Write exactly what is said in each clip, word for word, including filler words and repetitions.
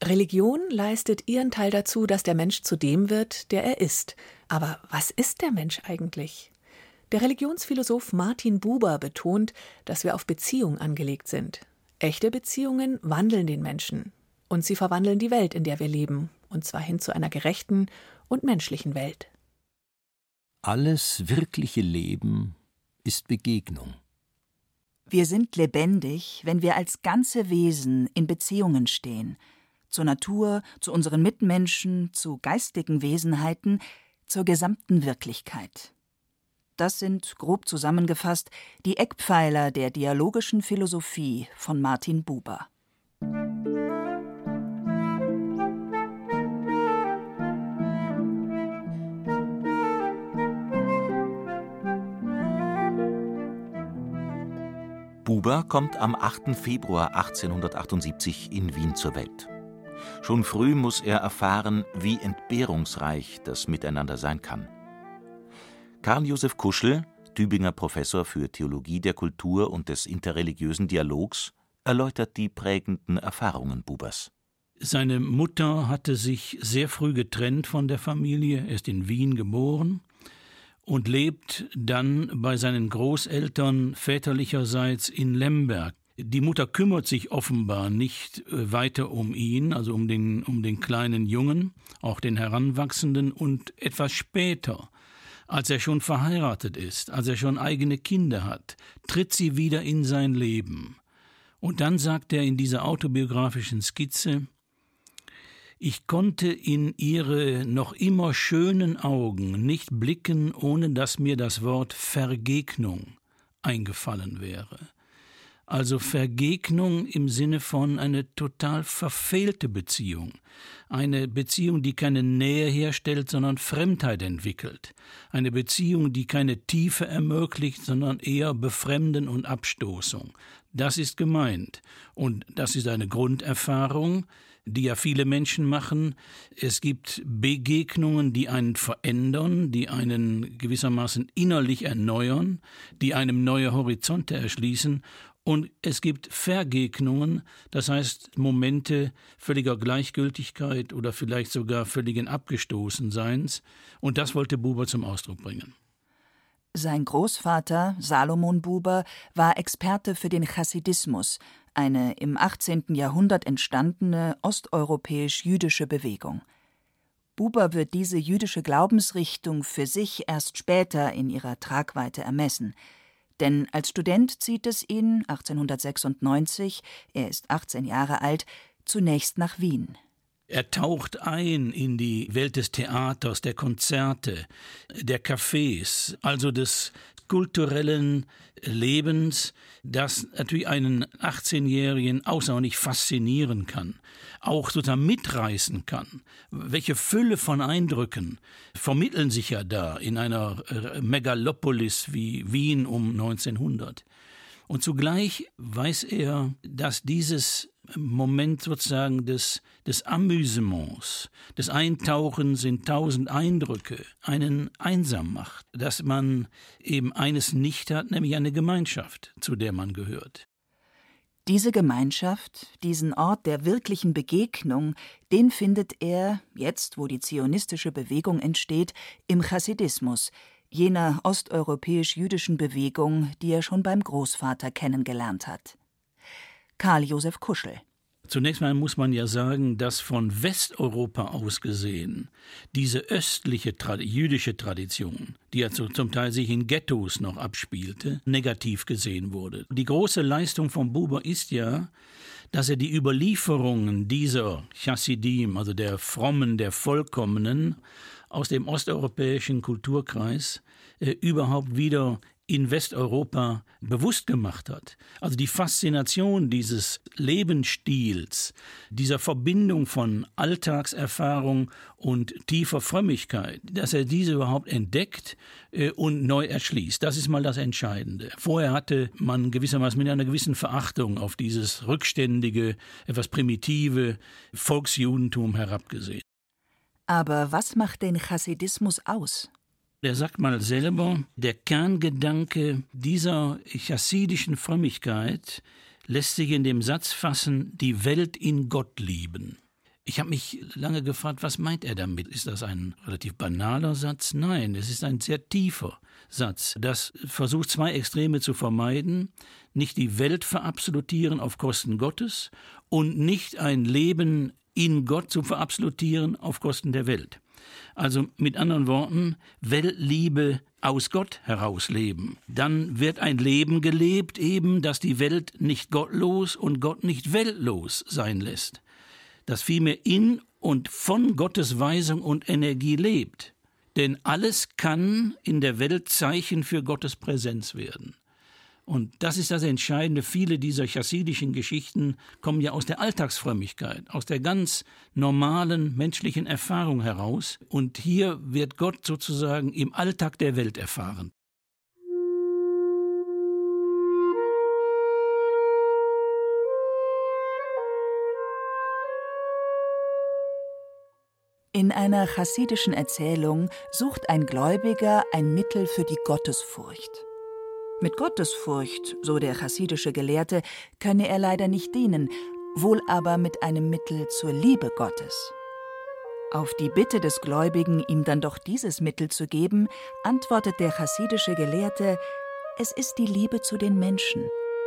Religion leistet ihren Teil dazu, dass der Mensch zu dem wird, der er ist. Aber was ist der Mensch eigentlich? Der Religionsphilosoph Martin Buber betont, dass wir auf Beziehung angelegt sind. Echte Beziehungen wandeln den Menschen. Und sie verwandeln die Welt, in der wir leben. Und zwar hin zu einer gerechten und menschlichen Welt. Alles wirkliche Leben ist Begegnung. Wir sind lebendig, wenn wir als ganze Wesen in Beziehungen stehen. Zur Natur, zu unseren Mitmenschen, zu geistigen Wesenheiten, zur gesamten Wirklichkeit. Das sind, grob zusammengefasst, die Eckpfeiler der dialogischen Philosophie von Martin Buber. Buber kommt am achten Februar achtzehnhundertachtundsiebzig in Wien zur Welt. Schon früh muss er erfahren, wie entbehrungsreich das Miteinander sein kann. Karl Josef Kuschel, Tübinger Professor für Theologie der Kultur und des interreligiösen Dialogs, erläutert die prägenden Erfahrungen Bubers. Seine Mutter hatte sich sehr früh getrennt von der Familie, er ist in Wien geboren und lebt dann bei seinen Großeltern väterlicherseits in Lemberg. Die Mutter kümmert sich offenbar nicht weiter um ihn, also um den, um den kleinen Jungen, auch den Heranwachsenden, und etwas später, als er schon verheiratet ist, als er schon eigene Kinder hat, tritt sie wieder in sein Leben. Und dann sagt er in dieser autobiografischen Skizze: Ich konnte in ihre noch immer schönen Augen nicht blicken, ohne dass mir das Wort Vergegnung eingefallen wäre. Also Vergegnung im Sinne von eine total verfehlte Beziehung. Eine Beziehung, die keine Nähe herstellt, sondern Fremdheit entwickelt. Eine Beziehung, die keine Tiefe ermöglicht, sondern eher Befremden und Abstoßung. Das ist gemeint. Und das ist eine Grunderfahrung, die ja viele Menschen machen. Es gibt Begegnungen, die einen verändern, die einen gewissermaßen innerlich erneuern, die einem neue Horizonte erschließen. Und es gibt Vergegnungen, das heißt Momente völliger Gleichgültigkeit oder vielleicht sogar völligen Abgestoßenseins. Und das wollte Buber zum Ausdruck bringen. Sein Großvater, Salomon Buber, war Experte für den Chassidismus, eine im achtzehnten Jahrhundert entstandene osteuropäisch-jüdische Bewegung. Buber wird diese jüdische Glaubensrichtung für sich erst später in ihrer Tragweite ermessen. Denn als Student zieht es ihn achtzehnhundertsechsundneunzig, er ist achtzehn Jahre alt, zunächst nach Wien. Er taucht ein in die Welt des Theaters, der Konzerte, der Cafés, also des kulturellen Lebens, das natürlich einen achtzehnjährigen außerordentlich faszinieren kann, auch sozusagen mitreißen kann. Welche Fülle von Eindrücken vermitteln sich ja da in einer Megalopolis wie Wien um neunzehnhundert. Und zugleich weiß er, dass dieses Moment sozusagen des, des Amüsements, des Eintauchens in tausend Eindrücke einen einsam macht, dass man eben eines nicht hat, nämlich eine Gemeinschaft, zu der man gehört. Diese Gemeinschaft, diesen Ort der wirklichen Begegnung, den findet er, jetzt wo die zionistische Bewegung entsteht, im Chassidismus, jener osteuropäisch-jüdischen Bewegung, die er schon beim Großvater kennengelernt hat. Karl Josef Kuschel. Zunächst mal muss man ja sagen, dass von Westeuropa aus gesehen diese östliche Trad- jüdische Tradition, die ja zum Teil sich in Ghettos noch abspielte, negativ gesehen wurde. Die große Leistung von Buber ist ja, dass er die Überlieferungen dieser Chassidim, also der Frommen, der Vollkommenen, aus dem osteuropäischen Kulturkreis äh, überhaupt wieder in Westeuropa bewusst gemacht hat. Also die Faszination dieses Lebensstils, dieser Verbindung von Alltagserfahrung und tiefer Frömmigkeit, dass er diese überhaupt entdeckt äh, und neu erschließt. Das ist mal das Entscheidende. Vorher hatte man gewissermaßen mit einer gewissen Verachtung auf dieses rückständige, etwas primitive Volksjudentum herabgesehen. Aber was macht den Chassidismus aus? Der sagt mal selber, der Kerngedanke dieser chassidischen Frömmigkeit lässt sich in dem Satz fassen: die Welt in Gott lieben. Ich habe mich lange gefragt, was meint er damit? Ist das ein relativ banaler Satz? Nein, es ist ein sehr tiefer Satz. Das versucht, zwei Extreme zu vermeiden. Nicht die Welt verabsolutieren auf Kosten Gottes und nicht ein Leben in Gott zu verabsolutieren auf Kosten der Welt. Also mit anderen Worten, Weltliebe aus Gott heraus leben. Dann wird ein Leben gelebt, eben, das die Welt nicht gottlos und Gott nicht weltlos sein lässt. Das vielmehr in und von Gottes Weisung und Energie lebt. Denn alles kann in der Welt Zeichen für Gottes Präsenz werden. Und das ist das Entscheidende. Viele dieser chassidischen Geschichten kommen ja aus der Alltagsfrömmigkeit, aus der ganz normalen menschlichen Erfahrung heraus. Und hier wird Gott sozusagen im Alltag der Welt erfahren. In einer chassidischen Erzählung sucht ein Gläubiger ein Mittel für die Gottesfurcht. Mit Gottesfurcht, so der chassidische Gelehrte, könne er leider nicht dienen, wohl aber mit einem Mittel zur Liebe Gottes. Auf die Bitte des Gläubigen, ihm dann doch dieses Mittel zu geben, antwortet der chassidische Gelehrte: Es ist die Liebe zu den Menschen.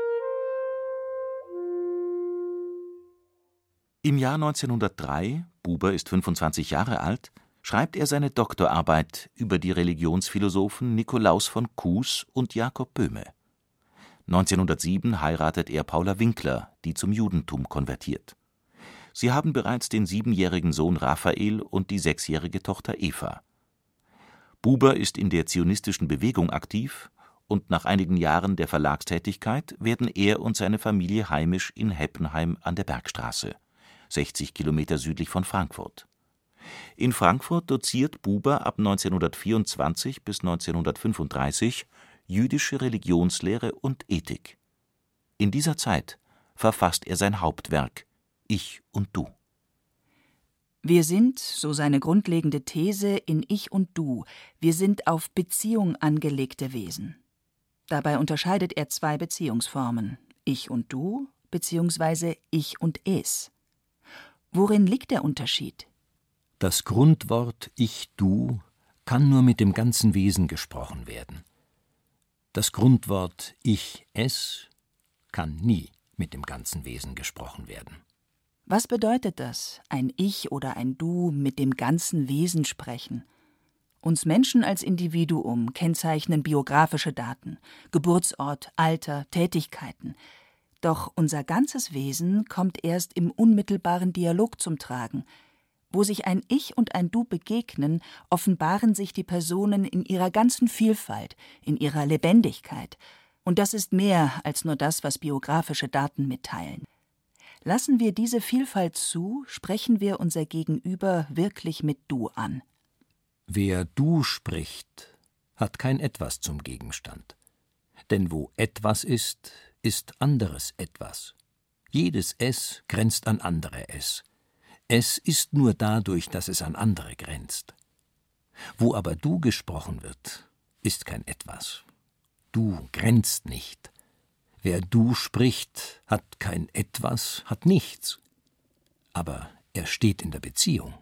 Im Jahr neunzehnhundertdrei, Buber ist fünfundzwanzig Jahre alt, schreibt er seine Doktorarbeit über die Religionsphilosophen Nikolaus von Kues und Jakob Böhme. neunzehnhundertsieben heiratet er Paula Winkler, die zum Judentum konvertiert. Sie haben bereits den siebenjährigen Sohn Raphael und die sechsjährige Tochter Eva. Buber ist in der zionistischen Bewegung aktiv und nach einigen Jahren der Verlagstätigkeit werden er und seine Familie heimisch in Heppenheim an der Bergstraße, sechzig Kilometer südlich von Frankfurt. In Frankfurt doziert Buber ab neunzehnhundertvierundzwanzig bis neunzehnhundertfünfunddreißig jüdische Religionslehre und Ethik. In dieser Zeit verfasst er sein Hauptwerk Ich und Du. Wir sind, so seine grundlegende These, in Ich und Du. Wir sind auf Beziehung angelegte Wesen. Dabei unterscheidet er zwei Beziehungsformen: Ich und Du bzw. Ich und Es. Worin liegt der Unterschied? Das Grundwort Ich-Du kann nur mit dem ganzen Wesen gesprochen werden. Das Grundwort Ich-Es kann nie mit dem ganzen Wesen gesprochen werden. Was bedeutet das, ein Ich oder ein Du mit dem ganzen Wesen sprechen? Uns Menschen als Individuum kennzeichnen biografische Daten, Geburtsort, Alter, Tätigkeiten. Doch unser ganzes Wesen kommt erst im unmittelbaren Dialog zum Tragen. Wo sich ein Ich und ein Du begegnen, offenbaren sich die Personen in ihrer ganzen Vielfalt, in ihrer Lebendigkeit. Und das ist mehr als nur das, was biografische Daten mitteilen. Lassen wir diese Vielfalt zu, sprechen wir unser Gegenüber wirklich mit Du an. Wer Du spricht, hat kein Etwas zum Gegenstand. Denn wo Etwas ist, ist anderes Etwas. Jedes Es grenzt an andere Es. Es ist nur dadurch, dass es an andere grenzt. Wo aber Du gesprochen wird, ist kein Etwas. Du grenzt nicht. Wer Du spricht, hat kein Etwas, hat nichts. Aber er steht in der Beziehung.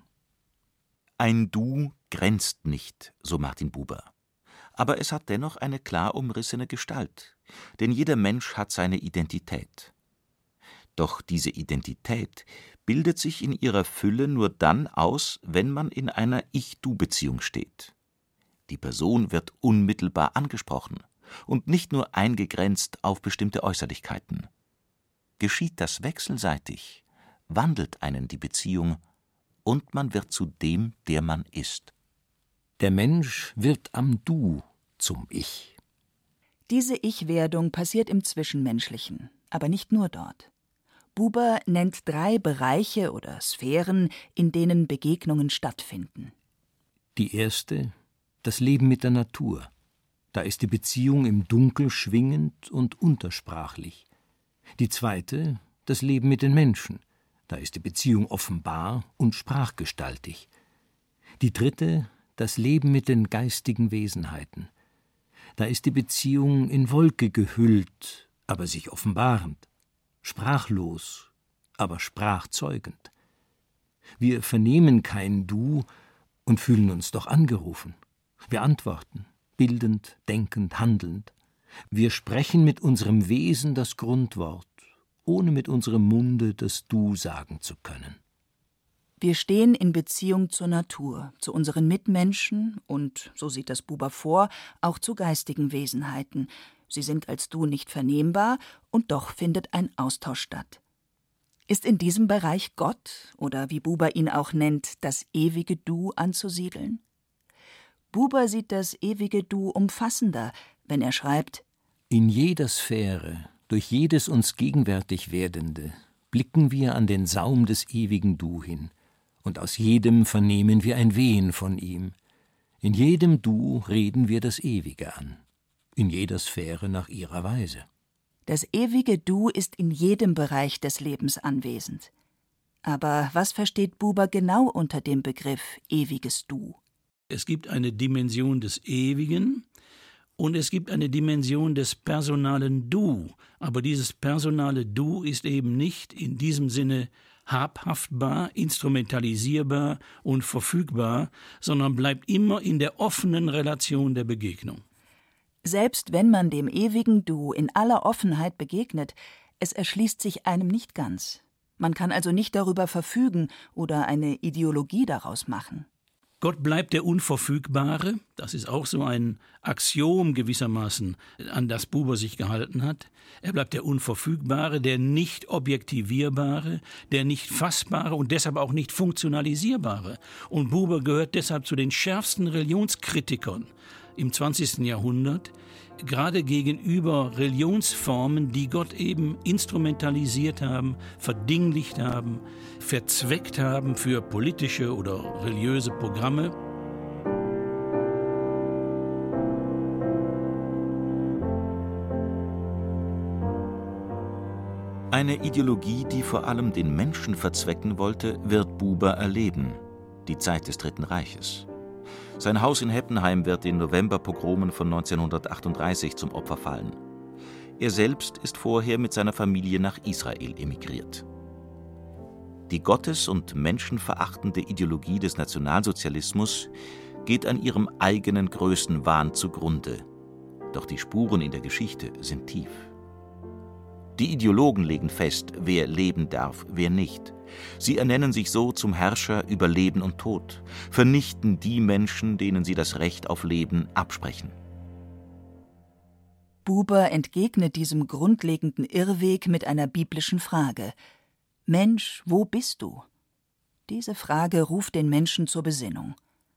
Ein Du grenzt nicht, so Martin Buber. Aber es hat dennoch eine klar umrissene Gestalt, denn jeder Mensch hat seine Identität. Doch diese Identität bildet sich in ihrer Fülle nur dann aus, wenn man in einer Ich-Du-Beziehung steht. Die Person wird unmittelbar angesprochen und nicht nur eingegrenzt auf bestimmte Äußerlichkeiten. Geschieht das wechselseitig, wandelt einen die Beziehung und man wird zu dem, der man ist. Der Mensch wird am Du zum Ich. Diese Ich-Werdung passiert im Zwischenmenschlichen, aber nicht nur dort. Buber nennt drei Bereiche oder Sphären, in denen Begegnungen stattfinden. Die erste, das Leben mit der Natur. Da ist die Beziehung im Dunkel schwingend und untersprachlich. Die zweite, das Leben mit den Menschen. Da ist die Beziehung offenbar und sprachgestaltig. Die dritte, das Leben mit den geistigen Wesenheiten. Da ist die Beziehung in Wolke gehüllt, aber sich offenbarend. Sprachlos, aber sprachzeugend. Wir vernehmen kein Du und fühlen uns doch angerufen. Wir antworten, bildend, denkend, handelnd. Wir sprechen mit unserem Wesen das Grundwort, ohne mit unserem Munde das Du sagen zu können. Wir stehen in Beziehung zur Natur, zu unseren Mitmenschen und, so sieht das Buber vor, auch zu geistigen Wesenheiten. Sie sind als Du nicht vernehmbar, und doch findet ein Austausch statt. Ist in diesem Bereich Gott, oder wie Buber ihn auch nennt, das ewige Du anzusiedeln? Buber sieht das ewige Du umfassender, wenn er schreibt: In jeder Sphäre, durch jedes uns gegenwärtig Werdende, blicken wir an den Saum des ewigen Du hin, und aus jedem vernehmen wir ein Wehen von ihm. In jedem Du reden wir das Ewige an, in jeder Sphäre nach ihrer Weise. Das ewige Du ist in jedem Bereich des Lebens anwesend. Aber was versteht Buber genau unter dem Begriff ewiges Du? Es gibt eine Dimension des Ewigen und es gibt eine Dimension des personalen Du. Aber dieses personale Du ist eben nicht in diesem Sinne habhaftbar, instrumentalisierbar und verfügbar, sondern bleibt immer in der offenen Relation der Begegnung. Selbst wenn man dem ewigen Du in aller Offenheit begegnet, es erschließt sich einem nicht ganz. Man kann also nicht darüber verfügen oder eine Ideologie daraus machen. Gott bleibt der Unverfügbare, das ist auch so ein Axiom gewissermaßen, an das Buber sich gehalten hat. Er bleibt der Unverfügbare, der nicht objektivierbare, der nicht fassbare und deshalb auch nicht funktionalisierbare. Und Buber gehört deshalb zu den schärfsten Religionskritikern im zwanzigsten Jahrhundert, gerade gegenüber Religionsformen, die Gott eben instrumentalisiert haben, verdinglicht haben, verzweckt haben für politische oder religiöse Programme. Eine Ideologie, die vor allem den Menschen verzwecken wollte, wird Buber erleben: die Zeit des Dritten Reiches. Sein Haus in Heppenheim wird den Novemberpogromen von neunzehnhundertachtunddreißig zum Opfer fallen. Er selbst ist vorher mit seiner Familie nach Israel emigriert. Die gottes- und menschenverachtende Ideologie des Nationalsozialismus geht an ihrem eigenen Größenwahn zugrunde. Doch die Spuren in der Geschichte sind tief. Die Ideologen legen fest, wer leben darf, wer nicht. Sie ernennen sich so zum Herrscher über Leben und Tod, vernichten die Menschen, denen sie das Recht auf Leben absprechen. Buber entgegnet diesem grundlegenden Irrweg mit einer biblischen Frage: Mensch, wo bist du? Diese Frage ruft den Menschen zur Besinnung.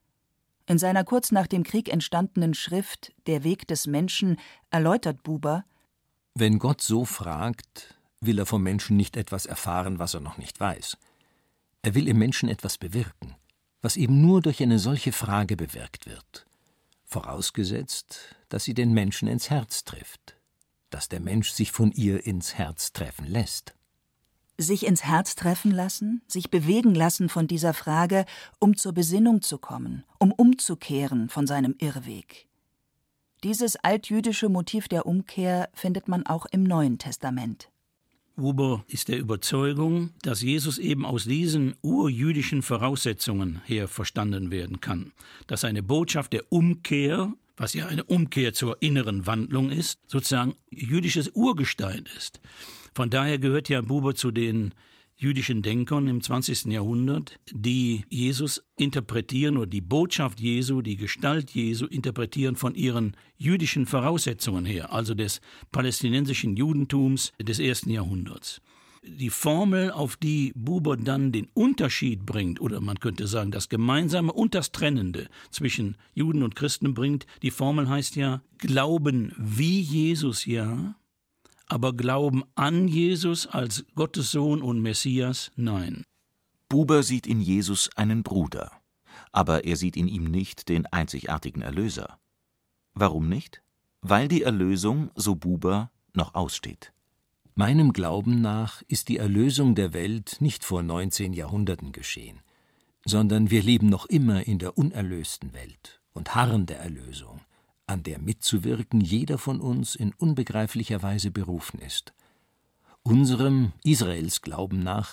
In seiner kurz nach dem Krieg entstandenen Schrift »Der Weg des Menschen« erläutert Buber: Wenn Gott so fragt, will er vom Menschen nicht etwas erfahren, was er noch nicht weiß. Er will im Menschen etwas bewirken, was eben nur durch eine solche Frage bewirkt wird. Vorausgesetzt, dass sie den Menschen ins Herz trifft, dass der Mensch sich von ihr ins Herz treffen lässt. Sich ins Herz treffen lassen, sich bewegen lassen von dieser Frage, um zur Besinnung zu kommen, um umzukehren von seinem Irrweg. Dieses altjüdische Motiv der Umkehr findet man auch im Neuen Testament. Buber ist der Überzeugung, dass Jesus eben aus diesen urjüdischen Voraussetzungen her verstanden werden kann. Dass eine Botschaft der Umkehr, was ja eine Umkehr zur inneren Wandlung ist, sozusagen jüdisches Urgestein ist. Von daher gehört ja Buber zu den jüdischen Denkern im zwanzigsten Jahrhundert, die Jesus interpretieren oder die Botschaft Jesu, die Gestalt Jesu interpretieren von ihren jüdischen Voraussetzungen her, also des palästinensischen Judentums des ersten Jahrhunderts. Die Formel, auf die Buber dann den Unterschied bringt, oder man könnte sagen, das Gemeinsame und das Trennende zwischen Juden und Christen bringt, die Formel heißt ja, Glauben wie Jesus ja, aber Glauben an Jesus als Gottes Sohn und Messias, nein. Buber sieht in Jesus einen Bruder, aber er sieht in ihm nicht den einzigartigen Erlöser. Warum nicht? Weil die Erlösung, so Buber, noch aussteht. Meinem Glauben nach ist die Erlösung der Welt nicht vor neunzehn Jahrhunderten geschehen, sondern wir leben noch immer in der unerlösten Welt und harren der Erlösung, an der mitzuwirken jeder von uns in unbegreiflicher Weise berufen ist. Unserem Israels Glauben nach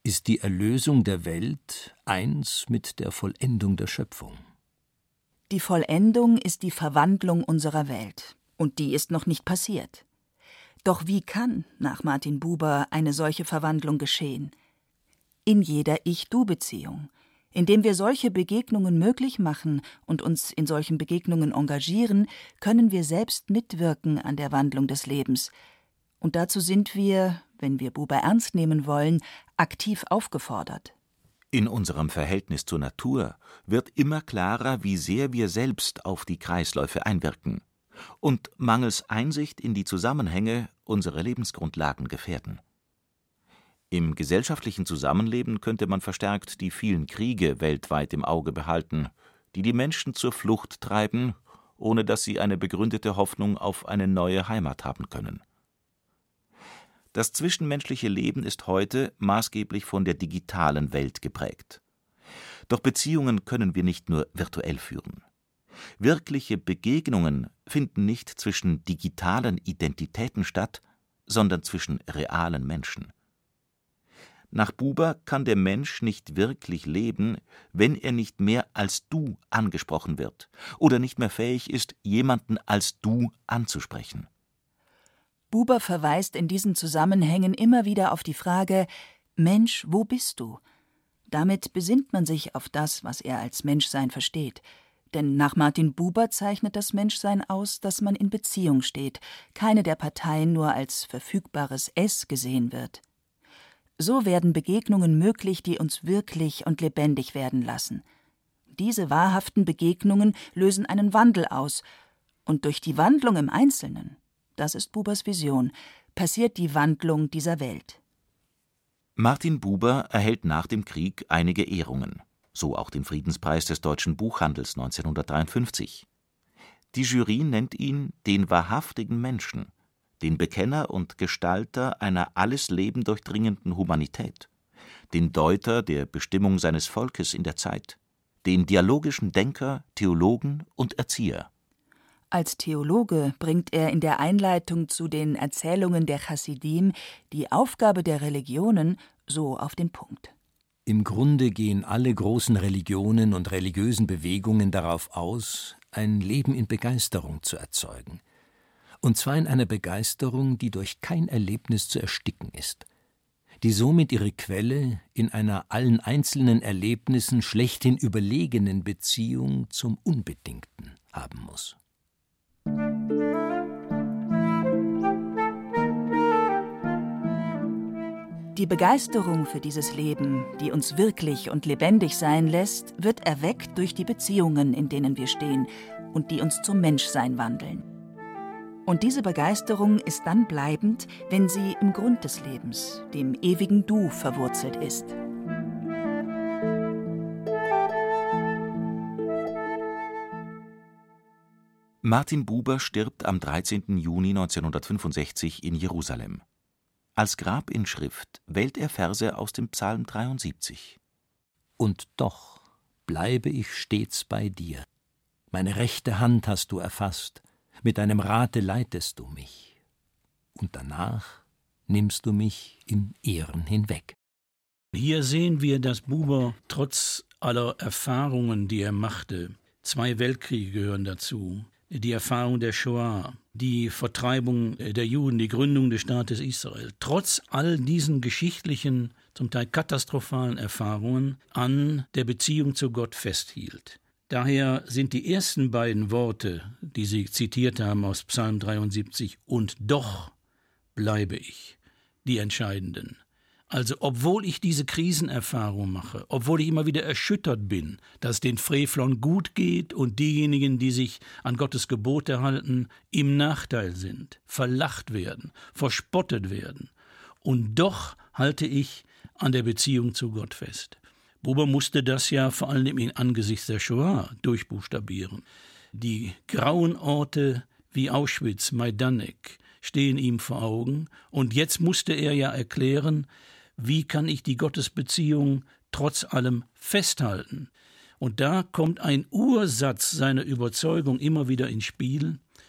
ist die Erlösung der Welt eins mit der Vollendung der Schöpfung. Die Vollendung ist die Verwandlung unserer Welt, und die ist noch nicht passiert. Doch wie kann, nach Martin Buber, eine solche Verwandlung geschehen? In jeder Ich-Du-Beziehung, indem wir solche Begegnungen möglich machen und uns in solchen Begegnungen engagieren, können wir selbst mitwirken an der Wandlung des Lebens. Und dazu sind wir, wenn wir Buber ernst nehmen wollen, aktiv aufgefordert. In unserem Verhältnis zur Natur wird immer klarer, wie sehr wir selbst auf die Kreisläufe einwirken und mangels Einsicht in die Zusammenhänge unsere Lebensgrundlagen gefährden. Im gesellschaftlichen Zusammenleben könnte man verstärkt die vielen Kriege weltweit im Auge behalten, die die Menschen zur Flucht treiben, ohne dass sie eine begründete Hoffnung auf eine neue Heimat haben können. Das zwischenmenschliche Leben ist heute maßgeblich von der digitalen Welt geprägt. Doch Beziehungen können wir nicht nur virtuell führen. Wirkliche Begegnungen finden nicht zwischen digitalen Identitäten statt, sondern zwischen realen Menschen. Nach Buber kann der Mensch nicht wirklich leben, wenn er nicht mehr als Du angesprochen wird oder nicht mehr fähig ist, jemanden als Du anzusprechen. Buber verweist in diesen Zusammenhängen immer wieder auf die Frage: Mensch, wo bist du? Damit besinnt man sich auf das, was er als Menschsein versteht. Denn nach Martin Buber zeichnet das Menschsein aus, dass man in Beziehung steht, keine der Parteien nur als verfügbares Es gesehen wird. So werden Begegnungen möglich, die uns wirklich und lebendig werden lassen. Diese wahrhaften Begegnungen lösen einen Wandel aus, und durch die Wandlung im Einzelnen, das ist Bubers Vision, passiert die Wandlung dieser Welt. Martin Buber erhält nach dem Krieg einige Ehrungen, so auch den Friedenspreis des Deutschen Buchhandels neunzehnhundertdreiundfünfzig. Die Jury nennt ihn den wahrhaftigen Menschen, den Bekenner und Gestalter einer alles Leben durchdringenden Humanität, den Deuter der Bestimmung seines Volkes in der Zeit, den dialogischen Denker, Theologen und Erzieher. Als Theologe bringt er in der Einleitung zu den Erzählungen der Chassidim die Aufgabe der Religionen so auf den Punkt. Im Grunde gehen alle großen Religionen und religiösen Bewegungen darauf aus, ein Leben in Begeisterung zu erzeugen. Und zwar in einer Begeisterung, die durch kein Erlebnis zu ersticken ist, die somit ihre Quelle in einer allen einzelnen Erlebnissen schlechthin überlegenen Beziehung zum Unbedingten haben muss. Die Begeisterung für dieses Leben, die uns wirklich und lebendig sein lässt, wird erweckt durch die Beziehungen, in denen wir stehen und die uns zum Menschsein wandeln. Und diese Begeisterung ist dann bleibend, wenn sie im Grund des Lebens, dem ewigen Du, verwurzelt ist. Martin Buber stirbt am dreizehnten Juni neunzehnhundertfünfundsechzig in Jerusalem. Als Grabinschrift wählt er Verse aus dem Psalm dreiundsiebzig. Und doch bleibe ich stets bei dir. Meine rechte Hand hast du erfasst, mit deinem Rate leitest du mich. Und danach nimmst du mich in Ehren hinweg. Hier sehen wir, dass Buber trotz aller Erfahrungen, die er machte, zwei Weltkriege gehören dazu, die Erfahrung der Shoah, die Vertreibung der Juden, die Gründung des Staates Israel, trotz all diesen geschichtlichen, zum Teil katastrophalen Erfahrungen an der Beziehung zu Gott festhielt. Daher sind die ersten beiden Worte, die Sie zitiert haben aus Psalm dreiundsiebzig, und doch bleibe ich, die entscheidenden. Also obwohl ich diese Krisenerfahrung mache, obwohl ich immer wieder erschüttert bin, dass es den Frevlern gut geht und diejenigen, die sich an Gottes Gebote halten, im Nachteil sind, verlacht werden, verspottet werden. Und doch halte ich an der Beziehung zu Gott fest. Buber musste das ja vor allem in angesichts der Shoah durchbuchstabieren. Die grauen Orte wie Auschwitz, Majdanek stehen ihm vor Augen, und jetzt musste er ja erklären, wie kann ich die Gottesbeziehung trotz allem festhalten? Und da kommt ein Ursatz seiner Überzeugung immer wieder ins Spiel.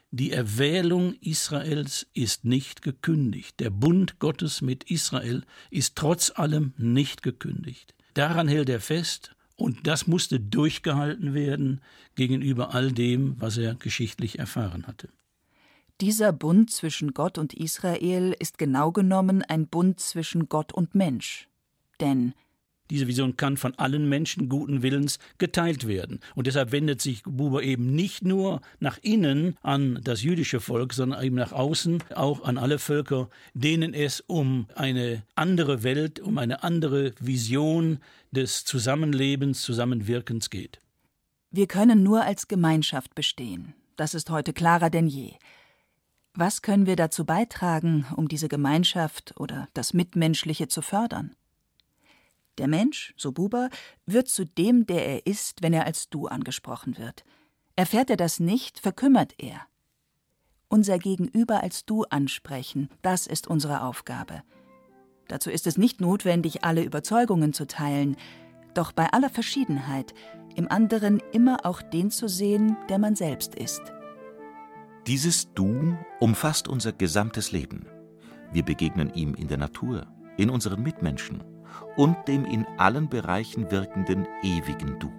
Die Erwählung Israels ist nicht gekündigt. Der Bund Gottes mit Israel ist trotz allem nicht gekündigt. Daran hält er fest, und das musste durchgehalten werden gegenüber all dem, was er geschichtlich erfahren hatte. Dieser Bund zwischen Gott und Israel ist genau genommen ein Bund zwischen Gott und Mensch. Denn diese Vision kann von allen Menschen guten Willens geteilt werden. Und deshalb wendet sich Buber eben nicht nur nach innen an das jüdische Volk, sondern eben nach außen auch an alle Völker, denen es um eine andere Welt, um eine andere Vision des Zusammenlebens, Zusammenwirkens geht. Wir können nur als Gemeinschaft bestehen. Das ist heute klarer denn je. Was können wir dazu beitragen, um diese Gemeinschaft oder das Mitmenschliche zu fördern? Der Mensch, so Buber, wird zu dem, der er ist, wenn er als Du angesprochen wird. Erfährt er das nicht, verkümmert er. Unser Gegenüber als Du ansprechen, das ist unsere Aufgabe. Dazu ist es nicht notwendig, alle Überzeugungen zu teilen, doch bei aller Verschiedenheit im anderen immer auch den zu sehen, der man selbst ist. Dieses Du umfasst unser gesamtes Leben. Wir begegnen ihm in der Natur, in unseren Mitmenschen und dem in allen Bereichen wirkenden ewigen Du.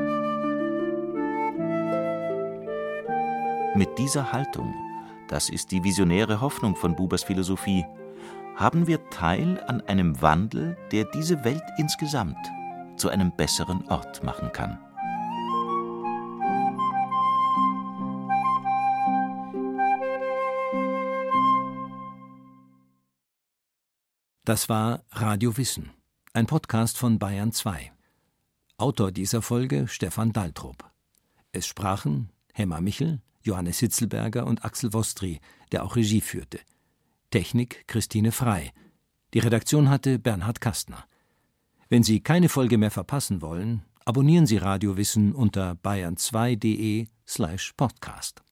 Mit dieser Haltung, das ist die visionäre Hoffnung von Bubers Philosophie, haben wir Teil an einem Wandel, der diese Welt insgesamt zu einem besseren Ort machen kann. Das war Radio Wissen, ein Podcast von Bayern zwei. Autor dieser Folge Stefan Daltrup. Es sprachen Hemmer Michel, Johannes Hitzelberger und Axel Wostri, der auch Regie führte. Technik Christine Frey. Die Redaktion hatte Bernhard Kastner. Wenn Sie keine Folge mehr verpassen wollen, abonnieren Sie Radio Wissen unter bayern zwei punkt de slash podcast.